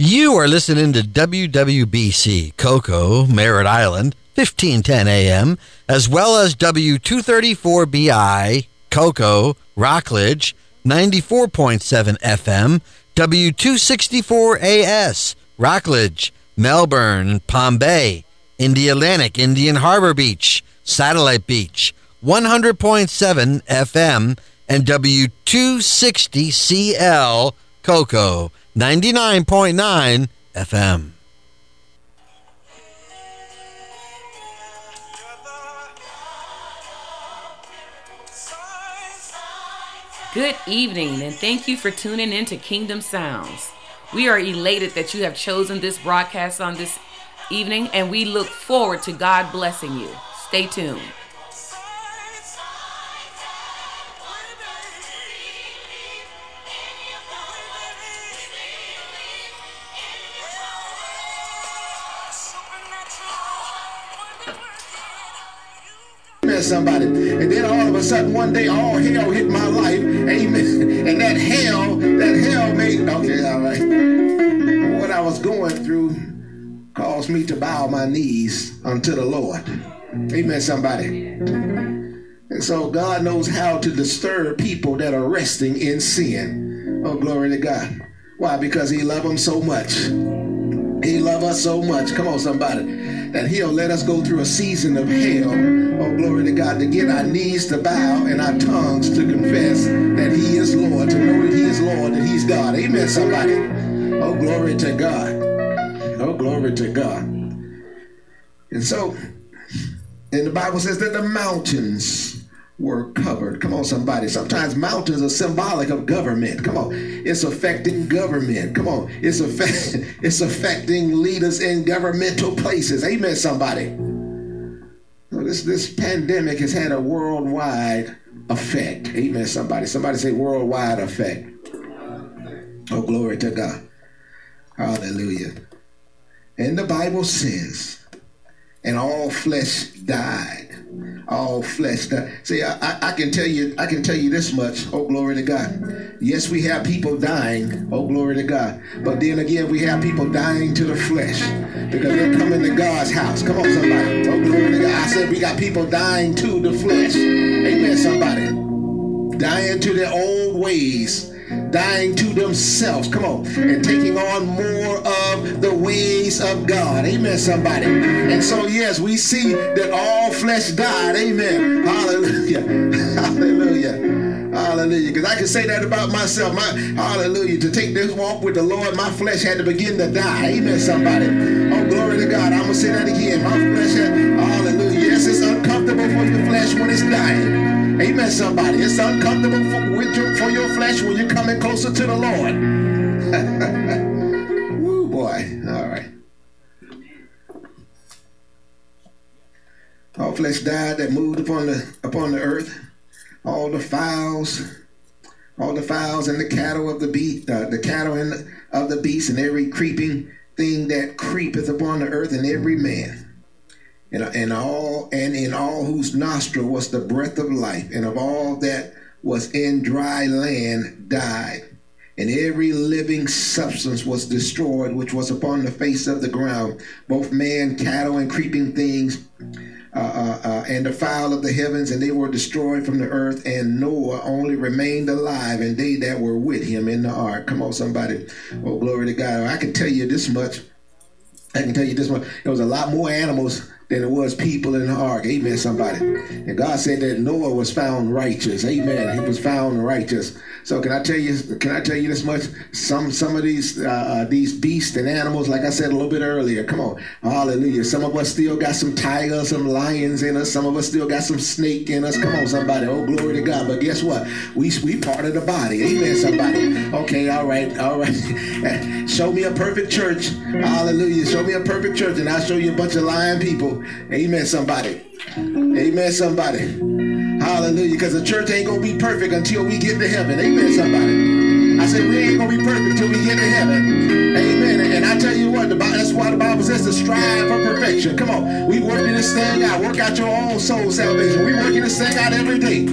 You are listening to WWBC Cocoa, Merritt Island, 1510 AM, as well as W234BI Cocoa, Rockledge, 94.7 FM, W264AS, Rockledge, Melbourne, Palm Bay, Indialantic, Indian Harbor Beach, Satellite Beach, 100.7 FM, and W260CL Cocoa, 99.9 FM. Good evening, and thank you for tuning in to Kingdom Sounds. We are elated that you have chosen this broadcast on this evening, and we look forward to God blessing you. Stay tuned. Somebody, and then all of a sudden one day all hell hit my life, amen, and that hell made, okay, all right, what I was going through caused me to bow my knees unto the Lord, amen, somebody. And so God knows how to disturb people that are resting in sin. Oh, glory to God. Why? Because he loves them so much. He loves us so much, come on somebody, that he'll let us go through a season of hell, oh glory to God, to get our knees to bow and our tongues to confess that he is Lord, to know that he is Lord, that he's God. Amen, somebody. Oh, glory to God. Oh, glory to God. And so, and the Bible says that the mountains were covered. Come on, somebody. Sometimes mountains are symbolic of government. Come on. It's affecting government. Come on. It's affecting leaders in governmental places. Amen, somebody. So this pandemic has had a worldwide effect. Amen, somebody. Somebody say worldwide effect. Oh, glory to God. Hallelujah. And the Bible says, and all flesh died. All flesh died. See, I can tell you this much. Oh, glory to God. Yes, we have people dying. Oh, glory to God. But then again, we have people dying to the flesh because they're coming to God's house. Come on, somebody. Oh, glory to God. I said we got people dying to the flesh. Amen, somebody. Dying to their old ways. Dying to themselves, come on, and taking on more of the ways of God. Amen, somebody. And so, yes, we see that all flesh died. Amen. Hallelujah. Hallelujah. Hallelujah. Because I can say that about myself. Hallelujah. To take this walk with the Lord, my flesh had to begin to die. Amen, somebody. Oh, glory to God. I'm going to say that again. My flesh had, hallelujah. Yes, it's uncomfortable for your flesh when it's dying. Amen, somebody. It's uncomfortable for your flesh when you're coming closer to the Lord. Woo, boy. All right. All flesh died that moved upon the earth. All the fowls and the cattle of the beast, the cattle of the beast, and every creeping thing that creepeth upon the earth, and every man. And in all whose nostril was the breath of life, and of all that was in dry land died, and every living substance was destroyed, which was upon the face of the ground, both man, cattle, and creeping things, and the fowl of the heavens, and they were destroyed from the earth. And Noah only remained alive, and they that were with him in the ark. Come on, somebody. Oh, glory to God. I can tell you this much. There was a lot more animals than it was people in the ark. Amen, somebody. And God said that Noah was found righteous. Amen. He was found righteous. So can I tell you this much? Some of these beasts and animals, like I said a little bit earlier, come on. Hallelujah. Some of us still got some tigers, some lions in us. Some of us still got some snake in us. Come on, somebody. Oh, glory to God. But guess what? We part of the body. Amen, somebody. Okay, all right. Show me a perfect church. Hallelujah. Show me a perfect church, and I'll show you a bunch of lying people. Amen, somebody. Amen, somebody. Hallelujah. Because the church ain't going to be perfect until we get to heaven. Amen, somebody. I said we ain't going to be perfect until we get to heaven. Amen. And I tell you what, that's why the Bible says to strive for perfection. Come on. We working this thing out. Work out your own soul salvation. We working this thing out every day.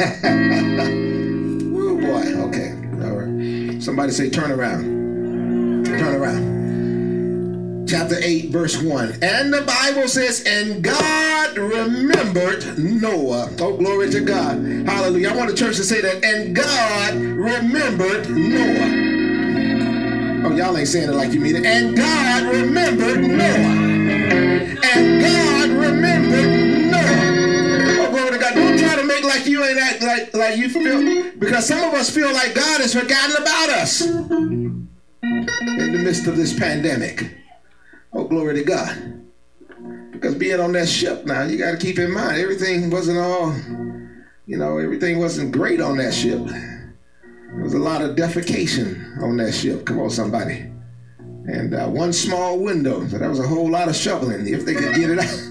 Woo, boy. Okay. All right. Somebody say turn around. Turn around. Chapter 8, verse 1. And the Bible says, and God remembered Noah. Oh, glory to God. Hallelujah. I want the church to say that. And God remembered Noah. Oh, y'all ain't saying it like you mean it. And God remembered Noah. And God remembered Noah. Oh, glory to God. Don't try to make like you ain't act like you feel. Because some of us feel like God has forgotten about us in the midst of this pandemic. Oh, glory to God. Because being on that ship now, you got to keep in mind, everything wasn't all, everything wasn't great on that ship. There was a lot of defecation on that ship. Come on, somebody. And one small window, so that was a whole lot of shoveling if they could get it out.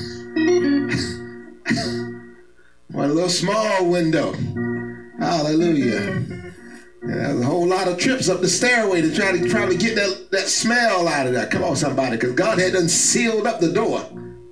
One little small window. Hallelujah. And there's a whole lot of trips up the stairway to try to probably get that smell out of there. Come on, somebody, because God had done sealed up the door.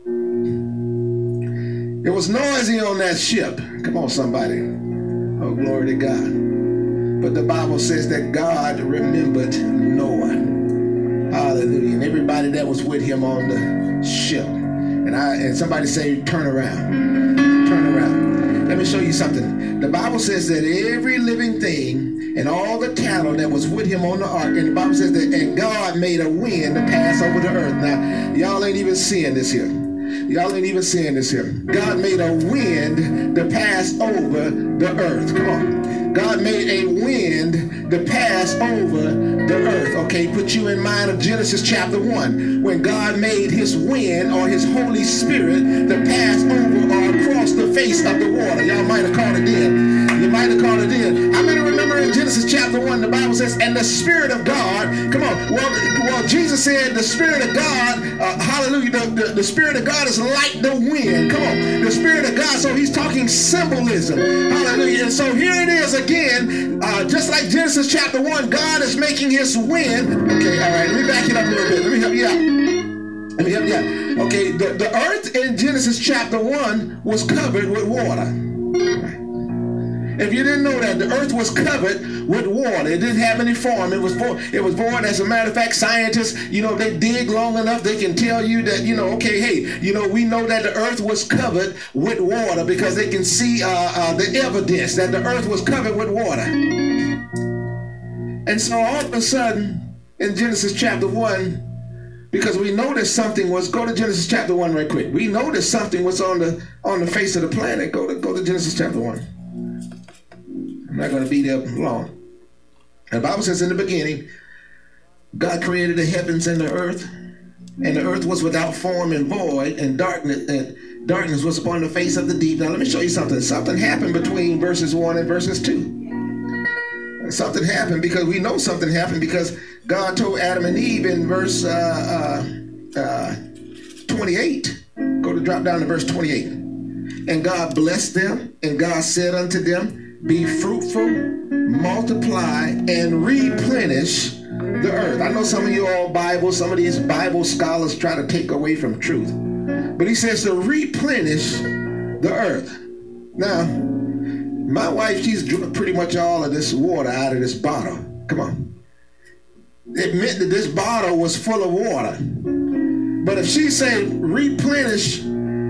It was noisy on that ship. Come on, somebody. Oh, glory to God. But the Bible says that God remembered Noah. Hallelujah. And everybody that was with him on the ship. And somebody say, turn around. Turn around. Let me show you something. The Bible says that every living thing and all the cattle that was with him on the ark, and the Bible says that, and God made a wind to pass over the earth. Now, y'all ain't even seeing this here. Y'all ain't even seeing this here. God made a wind to pass over the earth. Come on. God made a wind to pass over the earth. Okay, put you in mind of Genesis chapter 1, when God made his wind or his Holy Spirit to pass over or across the face of the water. Y'all might have caught it then. You might have caught it then. How many remember in Genesis chapter 1, the Bible says, and the Spirit of God, come on, well Jesus said the Spirit of God, hallelujah, the Spirit of God is like the wind. Come on, the Spirit of God, so he's talking symbolism. Hallelujah. And so here it is again, just like Genesis chapter 1, God is making his wind. Okay, all right, let me back it up a little bit. Let me help you out. Okay, the earth in Genesis chapter 1 was covered with water. If you didn't know that, the earth was covered with water. It didn't have any form. It was void. As a matter of fact, scientists, they dig long enough, they can tell you that, okay, hey, we know that the earth was covered with water because they can see the evidence that the earth was covered with water. And so all of a sudden, in Genesis chapter 1, because we noticed something was, go to Genesis chapter 1 right quick. We noticed something was on the face of the planet. Go to Genesis chapter 1. I'm not going to be there long. The Bible says in the beginning, God created the heavens and the earth was without form and void, and darkness was upon the face of the deep. Now let me show you something. Something happened between verses 1 and verses 2. Something happened because we know something happened because God told Adam and Eve in verse 28. Drop down to verse 28. And God blessed them, and God said unto them, be fruitful, multiply, and replenish the earth. I know some of you all some of these Bible scholars try to take away from truth. But he says to replenish the earth. Now, my wife, she's drunk pretty much all of this water out of this bottle. Come on. It meant that this bottle was full of water. But if she said replenish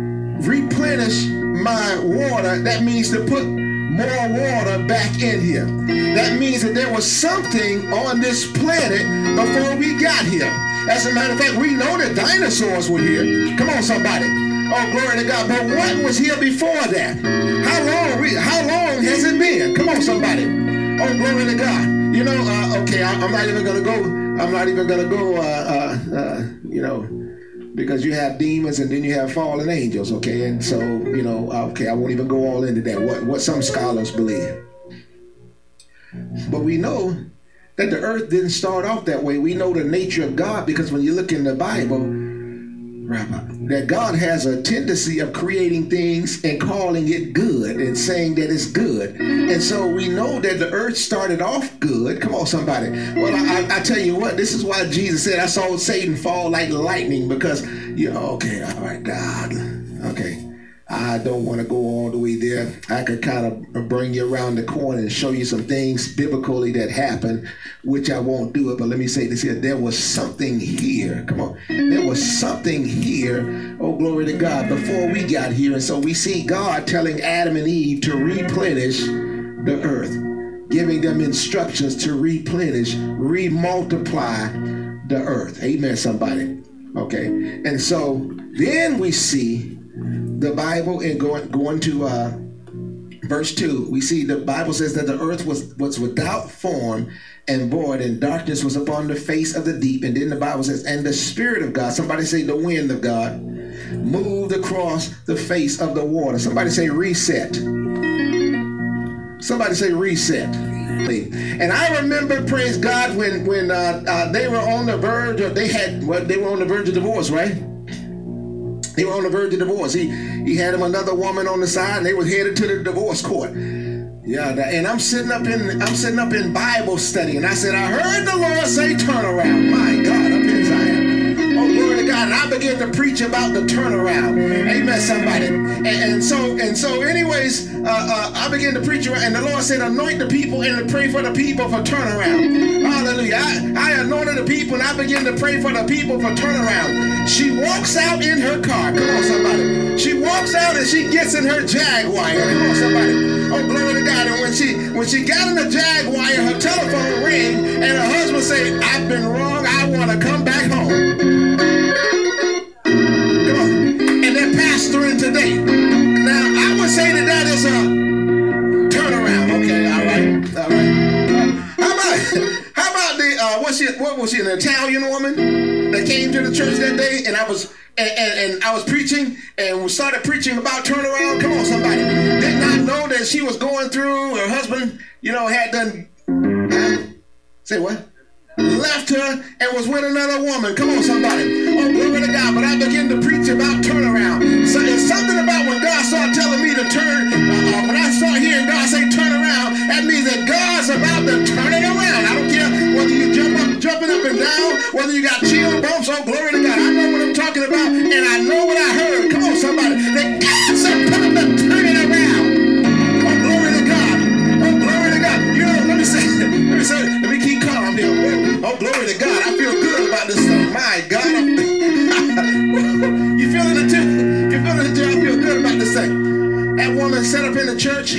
my water, that means to put more water back in here. That means that there was something on this planet before we got here. As a matter of fact, we know that dinosaurs were here. Come on, somebody. Oh, glory to God. But what was here before that? How long has it been? Come on, somebody. Oh, glory to God. Okay, I'm not even going to go, because you have demons and then you have fallen angels, okay? And so, okay, I won't even go all into that, what some scholars believe. But we know that the earth didn't start off that way. We know the nature of God because when you look in the Bible, that God has a tendency of creating things and calling it good and saying that it's good. And so we know that the earth started off good. Come on, somebody. Well, I tell you what, this is why Jesus said, I saw Satan fall like lightning because, okay, all right, God, okay. I don't want to go all the way there. I could kind of bring you around the corner and show you some things biblically that happened, which I won't do it. But let me say this here. There was something here. Come on. There was something here. Oh, glory to God. Before we got here. And so we see God telling Adam and Eve to replenish the earth, giving them instructions to replenish, remultiply the earth. Amen, somebody. Okay. And so then we see the Bible, and going to verse 2, we see the Bible says that the earth was without form and void, and darkness was upon the face of the deep. And then the Bible says, and the Spirit of God, somebody say the wind of God, moved across the face of the water. Somebody say reset. Somebody say reset. And I remember, praise God, when they were on the verge, or they were on the verge of divorce, right? They were on the verge of divorce. He had him another woman on the side, and they were headed to the divorce court. Yeah, and I'm sitting up in Bible study, and I said, I heard the Lord say, turn around. My God, up in Zion. Oh, glory to God. And I began to preach about the turnaround. Amen, somebody. And so anyways, I began to preach around, and the Lord said, anoint the people and to pray for the people for turnaround. Hallelujah. I anointed the people, and I began to pray for the people for turnaround. She walks out in her car. Come on, somebody. She walks out and she gets in her Jaguar. Come on, somebody. Oh, glory to God. And when she got in the Jaguar, her telephone rang, and her husband said, I've been wrong. I want to come back home. Come on. And they're pastoring today. Now, I would say that is a turnaround. Okay, all right. How about the what was she, an Italian woman that came to the church that day, and I was preaching, and we started preaching about turnaround. Come on, somebody. Did not know that she was going through, her husband, had done, say what? Left her and was with another woman. Come on, somebody. Oh, glory to God. But I began to preach about turnaround. So there's something about when God started telling me to turn, when I start hearing God say turn around, that means that God's about to turn it around. I don't care whether you jumping up and down, whether you got chill bumps. Oh, glory to God. I know what I'm talking about, and I know what I heard. Come on, somebody. That God's about to turn it around. Oh, glory to God. Oh, glory to God. Let me keep calm here. Oh, glory to God. I feel good about this thing. My God. You feeling it too? You feeling it too? I feel good about this thing. That woman set up in the church,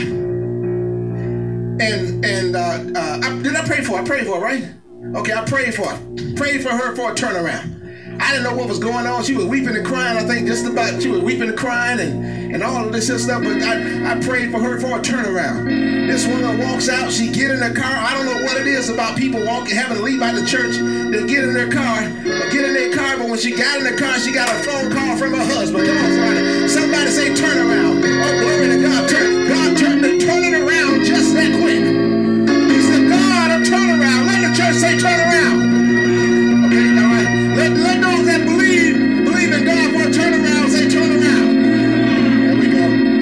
and did I pray for her? I prayed for her, right? Okay, I prayed for her. Prayed for her for a turnaround. I didn't know what was going on. She was weeping and crying. I think she was weeping and crying and all of this stuff. But I prayed for her for a turnaround. This woman walks out. She get in her car. I don't know what it is about people having to leave out the church. They get in their car. But when she got in the car, she got a phone call from her husband. Come on, somebody. Somebody say turnaround. Oh, glory to God. God turned it around just that quick. He's the God of turnaround. Let the church say turnaround. Okay, all right. Let those that believe in God for a turnaround say turnaround. There we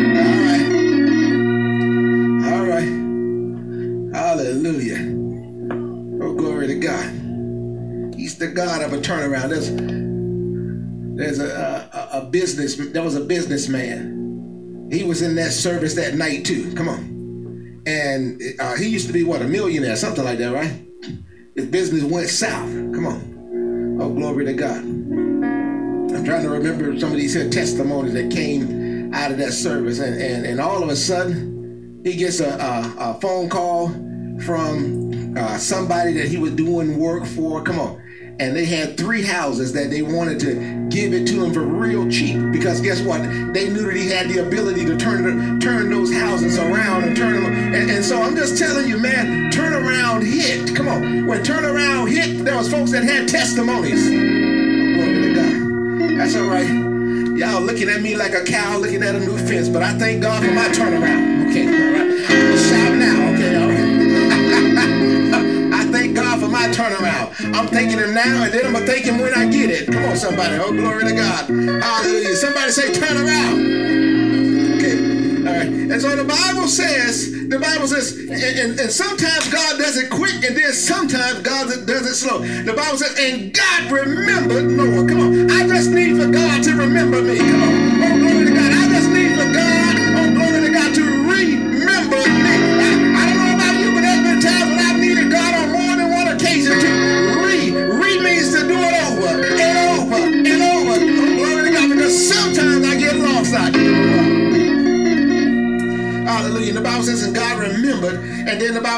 go. All right. Hallelujah. Oh, glory to God. He's the God of a turnaround. There was a businessman. He was in that service that night too. Come on. And he used to be a millionaire, something like that, right? His business went south. Come on. Oh, glory to God. I'm trying to remember some of these testimonies that came out of that service. And all of a sudden, he gets a phone call from somebody that he was doing work for. Come on. And they had 3 houses that they wanted to give it to him for real cheap. Because guess what? They knew that he had the ability to turn those houses around and turn them. And so I'm just telling you, man, turnaround hit. Come on. When turnaround hit, there was folks that had testimonies. Oh, glory to God. That's all right. Y'all looking at me like a cow looking at a new fence. But I thank God for my turnaround. Okay, all right. I'm shout now. Okay, all right. Thank God for my turnaround. I'm thanking him now, and then I'm going to thank him when I get it. Come on, somebody. Oh, glory to God. Hallelujah. Somebody say turn around. Okay. All right. And so the Bible says, and sometimes God does it quick, and then sometimes God does it slow. The Bible says, and God remembered Noah. Come on. I just need for God to remember me. Come on. Oh, glory to God. I just need for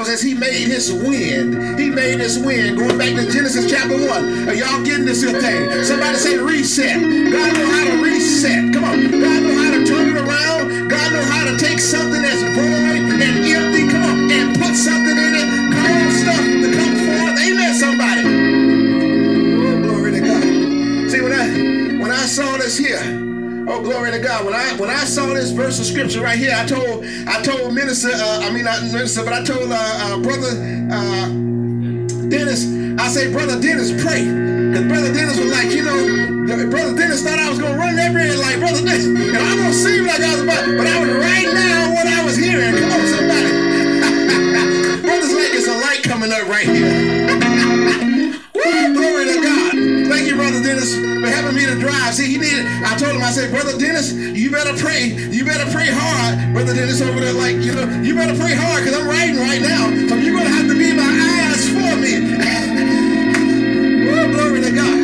Bible says he made his wind. He made his wind. Going back to Genesis chapter 1. Are y'all getting this here thing? Somebody say reset. God know how to reset. Come on. God know how to turn it around. God know how to take something that's void and empty. Come on. And put something in it. Cause stuff to come forth. Amen, somebody. Oh, glory to God. See, when I saw this here, oh, glory to God. When I saw this verse of scripture right here, I told minister, not minister, but I told brother Dennis, I say, Brother Dennis, pray. Because Brother Dennis was like, Brother Dennis thought I was going to run everywhere like Brother Dennis. And I don't seem like I was about, but I was right now what I was hearing. Come on, somebody. Brother's like it's a light coming up right here. Woo, glory to God. Thank you, Brother Dennis, for helping me to drive. See, I told him, I said, Brother Dennis, you better pray. You better pray hard. Brother Dennis over there like, you better pray hard because I'm riding right now. So you're going to have to be my eyes for me. Woo, glory to God.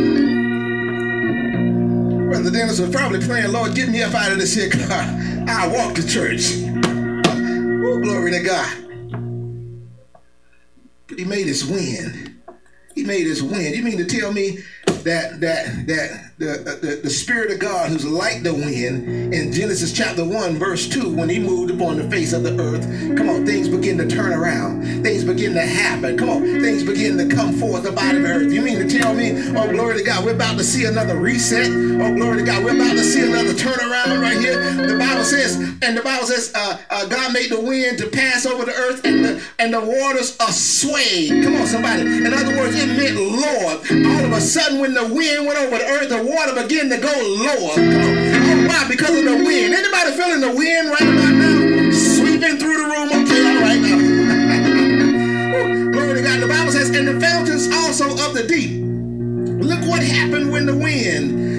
Brother Dennis was probably praying, Lord, get me up out of this here car. I'll walk to church. Woo, glory to God. But he made his wind. He made his wind. You mean to tell me that the Spirit of God, who's like the wind, in Genesis chapter 1, verse 2, when he moved upon the face of the earth, come on, things begin to turn around. Things begin to happen. Come on, things begin to come forth up out of the earth. You mean to tell me, oh, glory to God, we're about to see another reset? Oh, glory to God, we're about to see another turnaround right here. The Bible says, God made the wind to pass over the earth and the waters are swayed. Come on, somebody. In other words, it meant Lord. All of a sudden, when the wind went over the earth, the water began to go lower. Come on. Oh, why? Because of the wind. Anybody feeling the wind right about now? Sweeping through the room. Okay, all right now. Glory to God. The Bible says, and the fountains also of the deep. Look what happened when the wind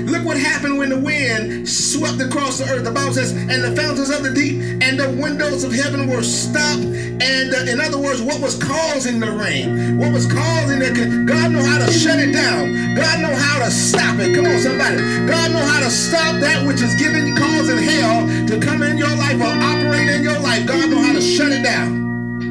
swept across the earth. The Bible says, and the fountains of the deep and the windows of heaven were stopped. And in other words, what was causing the rain? What was causing it? God know how to shut it down. God know how to stop it. Come on, somebody. God know how to stop that which is causing hell to come in your life or operate in your life. God know how to shut it down.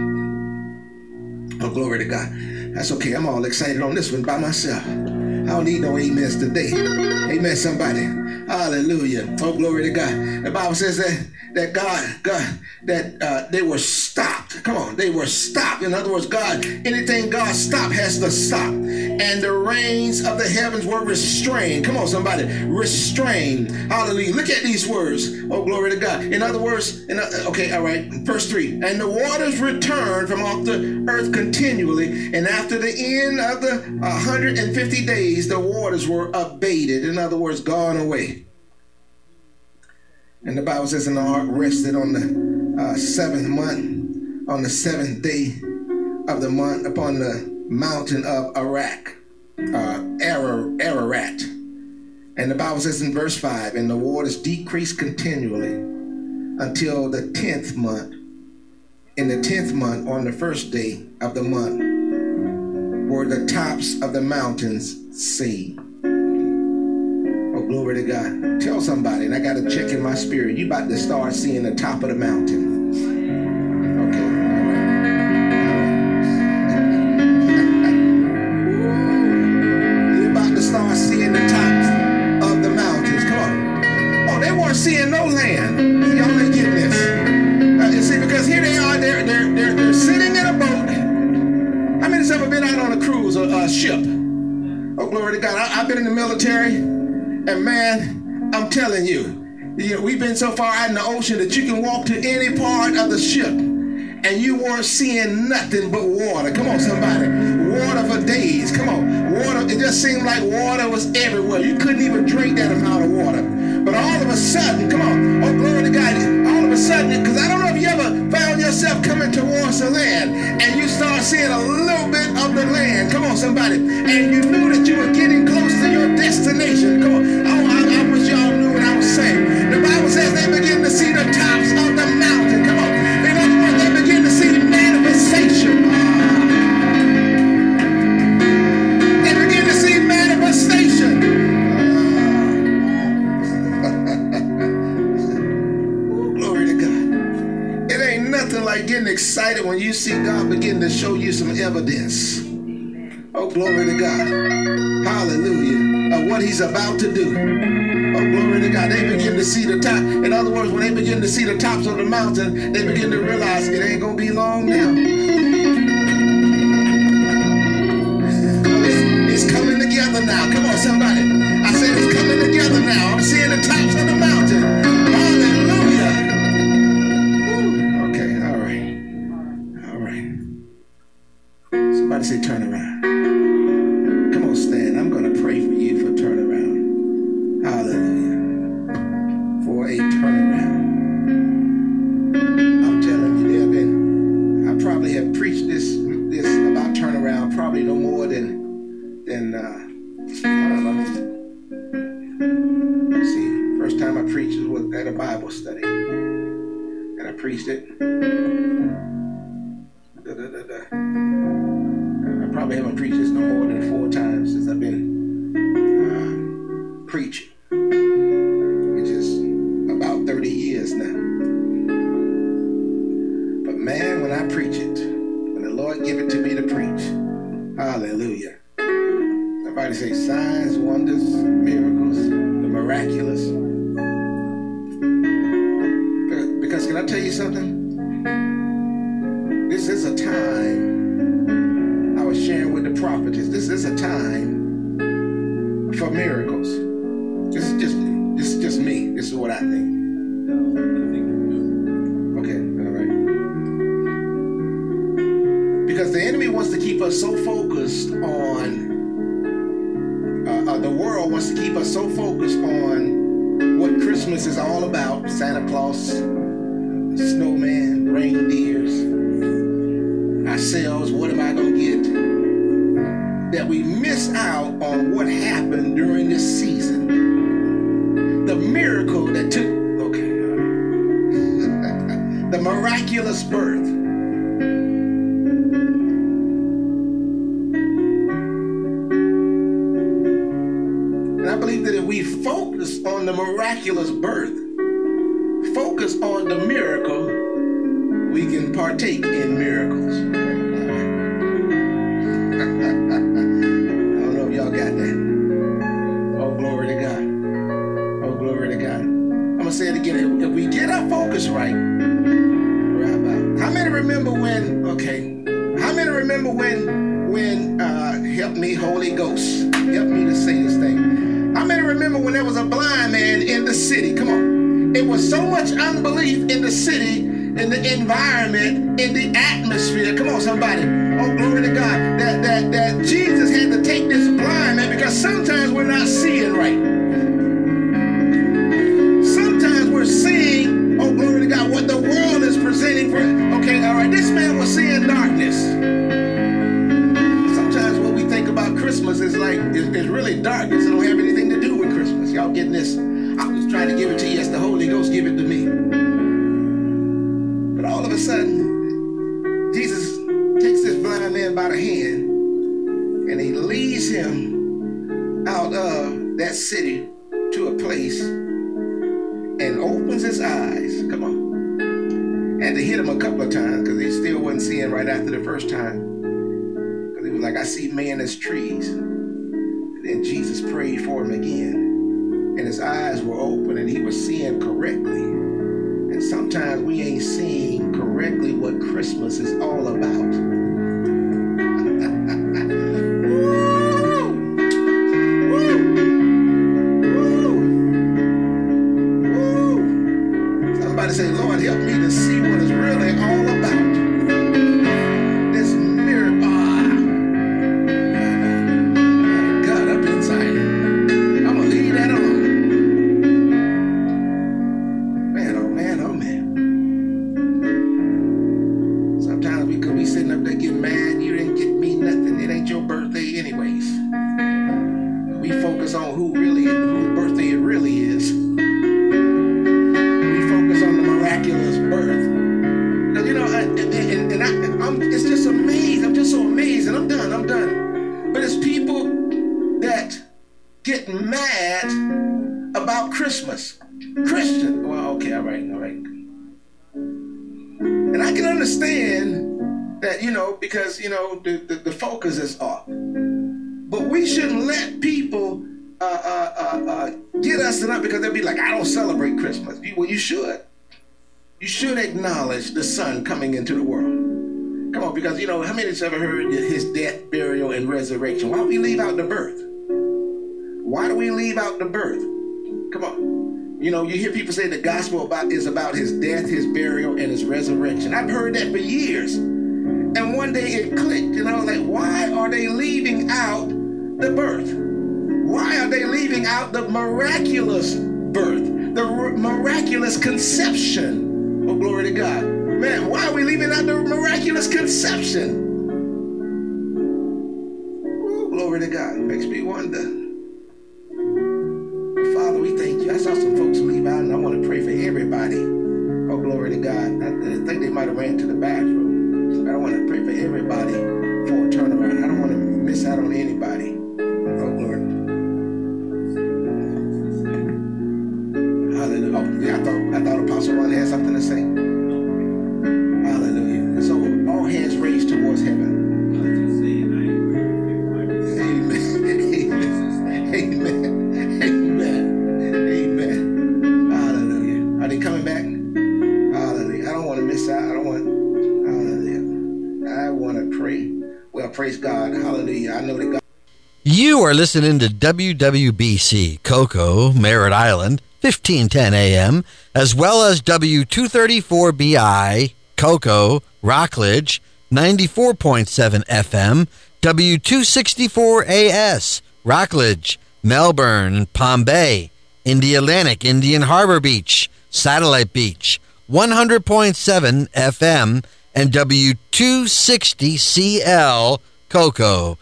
Oh, glory to God. That's okay. I'm all excited on this one by myself. I don't need no amens today. Amen, somebody. Hallelujah. Oh, glory to God. The Bible says that they were stopped. Come on, they were stopped. In other words, anything God stopped has to stop. And the rains of the heavens were restrained. Come on, somebody. Restrained. Hallelujah. Look at these words. Oh, glory to God. In other words, okay, all right. Verse 3. And the waters returned from off the earth continually. And after the end of the 150 days, the waters were abated. In other words, gone away. And the Bible says, and the ark rested on the 7th month, on the 7th day of the month, upon the mountain of Ararat. And the Bible says in verse 5, and the waters decreased continually until the 10th month. In the 10th month, on the first day of the month, were the tops of the mountains seen. Oh, glory to God. Tell somebody, and I got to check in my spirit, you about to start seeing the top of the mountain. Okay, all right. You're about to start seeing the tops of the mountains. Come on. Oh, they weren't seeing no land. Y'all ain't getting this. You see, because here they are, they're sitting in a boat. How many's ever been out on a cruise or a ship? Oh, glory to God. I've been in the military, and man, I'm telling you, we've been so far out in the ocean that you can walk to any part of the ship, and you weren't seeing nothing but water. Come on, somebody. Water for days. Come on. Water, it just seemed like water was everywhere. You couldn't even drink that amount of water. But all of a sudden, come on, oh, glory to God, all of a sudden, because I don't know if you ever found yourself coming towards the land and you start seeing a little bit of the land. Come on, somebody. And you knew that you were getting close to your destination. Come on. Oh, I wish y'all knew what I was saying. The Bible says they begin to see the tops of the mountain. Come on. In other words, they begin to see manifestation. They begin to see manifestation. Like getting excited when when you see God begin to show you some evidence. Oh, glory to God. Hallelujah. Of what he's about to do. Oh, glory to God. They begin to see the top. In other words, when they begin to see the tops of the mountain, they begin to realize it ain't going to be long now. It's coming together now. Come on, somebody. I said it's coming together now. I'm seeing the tops of the mountain. Hallelujah. Woo. Okay, all right. All right. Somebody say turn around. Come on, stand. I'm going to pray for you for turnaround. Hallelujah. For a turnaround. I'm telling you, there have been, I probably have preached this about turnaround probably no more than I don't know. See, first time I preached was at a Bible study. And I preached it. I probably haven't preached this no more than 4 times since I've been preaching, which is about 30 years now. But man, when I preach it, when the Lord give it to me to preach, hallelujah. Somebody say signs, wonders, miracles, the miraculous. Because can I tell you something? This is a time, I was sharing with the prophetess, this is a time for miracles. This is just me. This is what I think. Okay, all right. Because the enemy wants to keep us so focused on, the world wants to keep us so focused on what Christmas is all about. Santa Claus, snowman, reindeers, ourselves, what am I going to get? That we miss out on what happened during this season. The miracle that took, the miraculous birth. And I believe that if we focus on the miraculous birth, focus on the miracle, we can partake in miracles. I don't know if y'all got that. Oh, glory to God. Oh, glory to God. I'm going to say it again. If we get our focus right, how many remember when, help me, Holy Ghost, help me to say this thing. How many remember when there was a blind man in the city? Come on. It was so much unbelief in the city, in the environment, in the atmosphere. Come on, somebody. Oh, glory to God. That Jesus had to take this blind man, because sometimes we're not seeing right. Sometimes we're seeing, oh, glory to God, what the world is presenting for. Okay, all right, this man was seeing darkness. Sometimes what we think about Christmas is like, it's really darkness. It don't have anything to do with Christmas. Y'all getting this? I'm just trying to give it to you as the Holy Ghost give it to me. But all of a sudden, Jesus takes this blind man by the hand and he leads him out of that city to a place and opens his eyes. Come on. Had to hit him a couple of times because he still wasn't seeing right after the first time. Because he was like, I see men as trees. And then Jesus prayed for him again. And his eyes were open and he was seeing correctly. And sometimes we ain't seeing correctly what Christmas is all about. Somebody say, Lord, help me to see what it's really all about. This miracle. God up inside. I'm going to leave that alone. Man, oh man, oh man. Sometimes we could be sitting up there getting mad. You didn't get me nothing. It ain't your birthday anyways. We focus on whose birthday it really is. Miraculous birth. Because, you know, it's just amazing. I'm just so amazed. And I'm done. But it's people that get mad about Christmas. Christian. Well, okay, all right. And I can understand That, because, the focus is off. But we shouldn't let people get us enough, because they'll be like, I don't celebrate Christmas. Well, you should. You should acknowledge the Son coming into the world. Come on, because, how many of you ever heard his death, burial, and resurrection? Why do we leave out the birth? Why do we leave out the birth? Come on. You hear people say the gospel is about his death, his burial, and his resurrection. I've heard that for years. And one day it clicked, and I was like, why are they leaving out the birth? Why are they leaving out the miraculous birth, the miraculous conception? Oh, glory to God. Man, why are we leaving out the miraculous conception? Oh, glory to God. Makes me wonder. Father, we thank you. I saw some folks leave out, and I want to pray for everybody. Oh, glory to God. I think they might have ran to the bathroom. I want to pray for everybody for a turnaround. I don't want to miss out on anybody. Oh, Lord. Hallelujah. Oh, yeah, I thought Apostle Ron had something to say. Hallelujah. So all hands raised towards heaven. Amen. Amen. Amen. Amen. Hallelujah. Are they coming back? Hallelujah. I don't want to miss out. I want to pray. Well, praise God. Hallelujah. I know that God. You are listening to WWBC Cocoa, Merritt Island, 1510 AM, as well as W234BI, Cocoa, Rockledge, 94.7 FM, W264AS, Rockledge, Melbourne, Palm Bay, Indialantic, Indian Harbor Beach, Satellite Beach, 100.7 FM, and W260CL, Cocoa,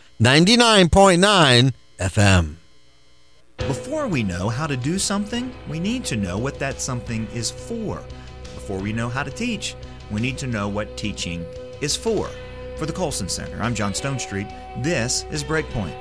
99.9 FM. Before we know how to do something, we need to know what that something is for. Before we know how to teach, we need to know what teaching is for. For the Colson Center, I'm John Stonestreet. This is Breakpoint.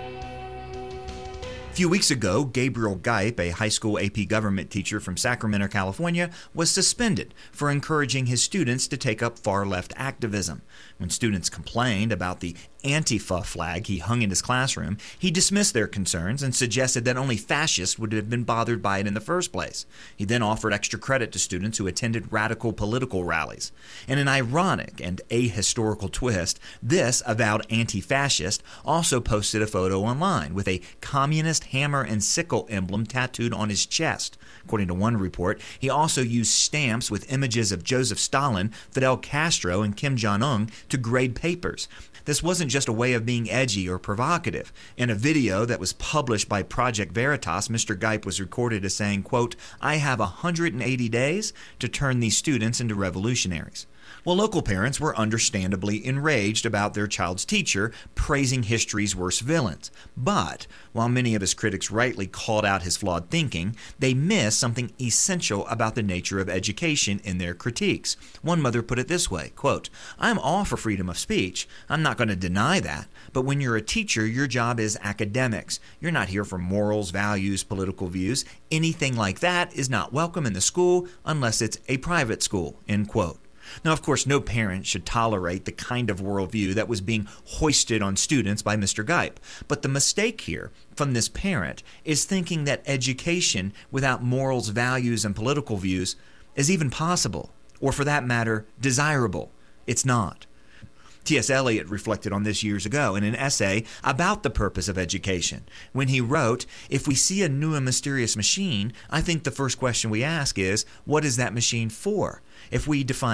A few weeks ago, Gabriel Geip, a high school AP government teacher from Sacramento, California, was suspended for encouraging his students to take up far-left activism. When students complained about the Antifa flag he hung in his classroom, he dismissed their concerns and suggested that only fascists would have been bothered by it in the first place. He then offered extra credit to students who attended radical political rallies. In an ironic and ahistorical twist, this avowed anti-fascist also posted a photo online with a communist hammer and sickle emblem tattooed on his chest. According to one report, he also used stamps with images of Joseph Stalin, Fidel Castro, and Kim Jong-un to grade papers. This wasn't just a way of being edgy or provocative. In a video that was published by Project Veritas, Mr. Geip was recorded as saying, quote, "I have 180 days to turn these students into revolutionaries." Well, local parents were understandably enraged about their child's teacher praising history's worst villains. But while many of his critics rightly called out his flawed thinking, they missed something essential about the nature of education in their critiques. One mother put it this way, quote, "I'm all for freedom of speech. I'm not going to deny that. But when you're a teacher, your job is academics. You're not here for morals, values, political views. Anything like that is not welcome in the school unless it's a private school," end quote. Now, of course, no parent should tolerate the kind of worldview that was being hoisted on students by Mr. Geip. But the mistake here from this parent is thinking that education without morals, values, and political views is even possible, or for that matter, desirable. It's not. T.S. Eliot reflected on this years ago in an essay about the purpose of education, when he wrote, "If we see a new and mysterious machine, I think the first question we ask is, what is that machine for? If we define